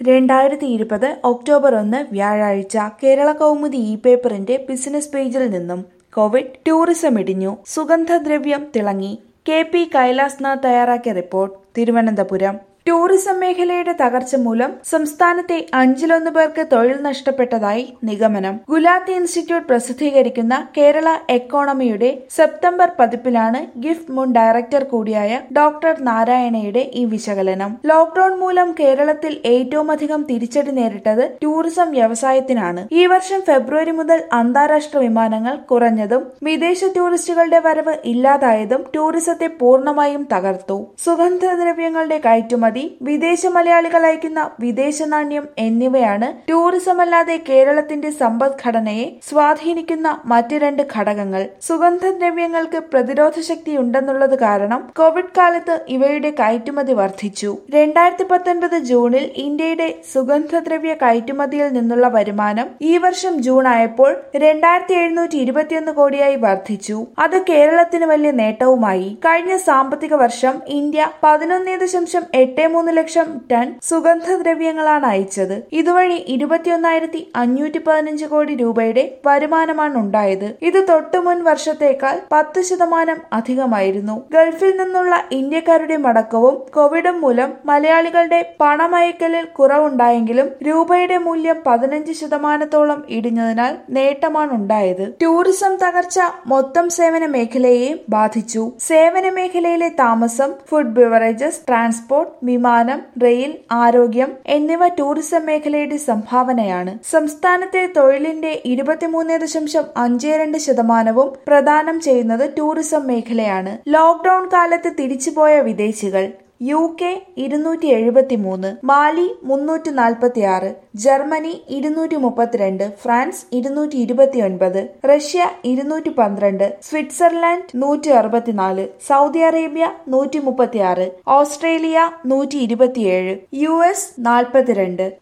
2020 October 1 വ്യാഴാഴ്ച കേരള കൗമുദി പേപ്പറിന്റെ business പേജിൽ നിന്നും കോവിഡ് ടൂറിസം ഇടിഞ്ഞു, സുഗന്ധദ്രവ്യം തിളങ്ങി. കെ.പി. കൈലാസ്നാഥ് തയ്യാറാക്കിയ റിപ്പോർട്ട്. തിരുവനന്തപുരം. ടൂറിസം മേഖലയുടെ തകർച്ച മൂലം സംസ്ഥാനത്തെ 1/5 പേർക്ക് തൊഴിൽ നഷ്ടപ്പെട്ടതായി നിഗമനം. ഗുലാത്തി ഇൻസ്റ്റിറ്റ്യൂട്ട് പ്രസിദ്ധീകരിക്കുന്ന കേരള എക്കോണമിയുടെ സെപ്റ്റംബർ പതിപ്പിലാണ് ഗിഫ്റ്റ് മുൻ ഡയറക്ടർ കൂടിയായ ഡോക്ടർ നാരായണയുടെ ഈ വിശകലനം. ലോക്ഡൌൺ മൂലം കേരളത്തിൽ ഏറ്റവുമധികം തിരിച്ചടി നേരിട്ടത് ടൂറിസം വ്യവസായത്തിനാണ്. ഈ വർഷം ഫെബ്രുവരി മുതൽ അന്താരാഷ്ട്ര വിമാനങ്ങൾ കുറഞ്ഞതും വിദേശ ടൂറിസ്റ്റുകളുടെ വരവ് ഇല്ലാതായതും ടൂറിസത്തെ പൂർണ്ണമായും തകർത്തു. സുഗന്ധദ്രവ്യങ്ങളുടെ കയറ്റുമതി, വിദേശ മലയാളികൾ അയക്കുന്ന വിദേശ നാണ്യം എന്നിവയാണ് ടൂറിസമല്ലാതെ കേരളത്തിന്റെ സമ്പദ്ഘടനയെ സ്വാധീനിക്കുന്ന മറ്റ് രണ്ട് ഘടകങ്ങൾ. സുഗന്ധദ്രവ്യങ്ങൾക്ക് പ്രതിരോധ ശക്തിയുണ്ടെന്നുള്ളത് കാരണം കോവിഡ് കാലത്ത് ഇവയുടെ കയറ്റുമതി വർദ്ധിച്ചു. 2019 ജൂണിൽ ഇന്ത്യയുടെ സുഗന്ധദ്രവ്യ കയറ്റുമതിയിൽ നിന്നുള്ള വരുമാനം ഈ വർഷം ജൂൺ ആയപ്പോൾ 2721 കോടിയായി വർദ്ധിച്ചു. അത് കേരളത്തിന് വലിയ നേട്ടവുമായി. കഴിഞ്ഞ സാമ്പത്തിക വർഷം ഇന്ത്യ 11.83 ലക്ഷം ടൺ സുഗന്ധദ്രവ്യങ്ങളാണ് അയച്ചത്. ഇതുവഴി 21,515 കോടി രൂപയുടെ വരുമാനമാണ് ഉണ്ടായത്. ഇത് തൊട്ടുമുൻ വർഷത്തേക്കാൾ 10% അധികമായിരുന്നു. ഗൾഫിൽ നിന്നുള്ള ഇന്ത്യക്കാരുടെ മടക്കവും കോവിഡും മൂലം മലയാളികളുടെ പണമയക്കലിൽ കുറവുണ്ടായെങ്കിലും രൂപയുടെ മൂല്യം 15% ഇടിഞ്ഞതിനാൽ നേട്ടമാണ് ഉണ്ടായത്. ടൂറിസം തകർച്ച മൊത്തം സേവന മേഖലയെയും ബാധിച്ചു. സേവന മേഖലയിലെ താമസം, ഫുഡ് ബിവറേജസ്, ട്രാൻസ്പോർട്ട്, വിമാനം, റെയിൽ, ആരോഗ്യം എന്നിവ ടൂറിസം മേഖലയുടെ സംഭാവനയാണ്. സംസ്ഥാനത്തെ തൊഴിലിന്റെ 23.52% പ്രദാനം ചെയ്യുന്നത് ടൂറിസം മേഖലയാണ്. ലോക്ഡൌൺ കാലത്ത് തിരിച്ചുപോയ വിദേശികൾ: UK 273, മാലി 346, Germany 232, France 229, Russia 212, Switzerland 164, Saudi Arabia 136, Australia 127, US 42.